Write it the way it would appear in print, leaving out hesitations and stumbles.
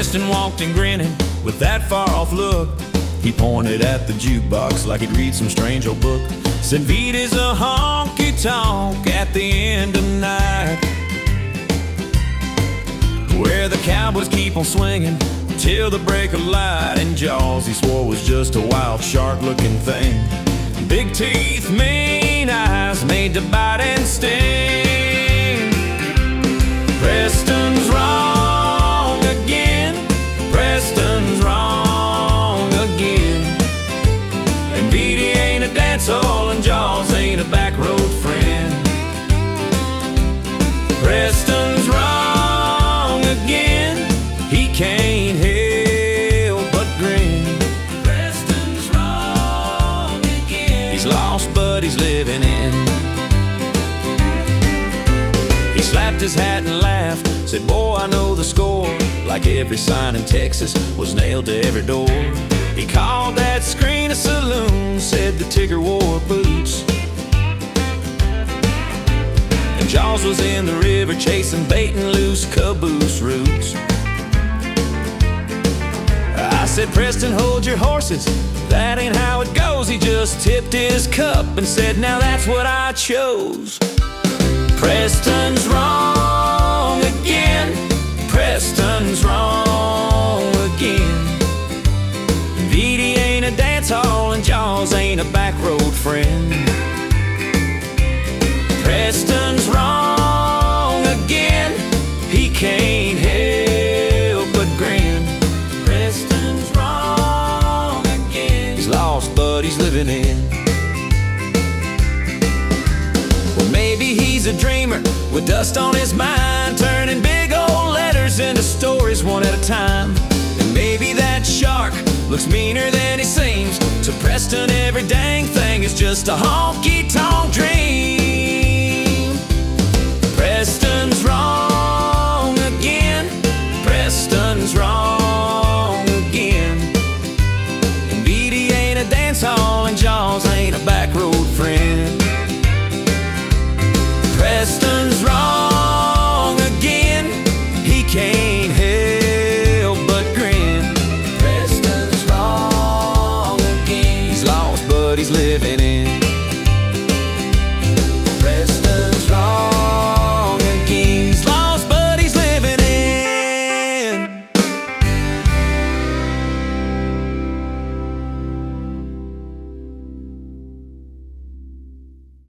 Preston walked in grinning with that far-off look. He pointed at the jukebox like he'd read some strange old book. Said beat is a honky-tonk at the end of the night, where the cowboys keep on swinging till the break of light. And Jaws, he swore, was just a wild shark-looking thing. Big teeth, mean eyes, made to bite and sting. Preston's wrong again. Preston's wrong again. And Beatty ain't a dancehall, and Jaws ain't a back road friend. Preston's wrong again. He can't help but grin. Preston's wrong again. He's lost, but he's living in. He slapped his hat and laughed, said, boy, I know the score. Like every sign in Texas was nailed to every door. He called that screen a saloon, said the Tigger wore boots. And Jaws was in the river chasing bait and loose caboose roots. I said, Preston, hold your horses, that ain't how it goes. He just tipped his cup and said, now that's what I chose. Preston's wrong again. Preston's wrong again. Beatty ain't a dance hall, and Jaws ain't a back road friend. Preston's wrong again. He can't help but grin. Preston's wrong again. He's lost, but he's living in. Well, maybe he's a dreamer with dust on his mind, turning big old letters into stories one at a time. And maybe that shark looks meaner than he seems. To Preston, every dang thing is just a honky-tonk.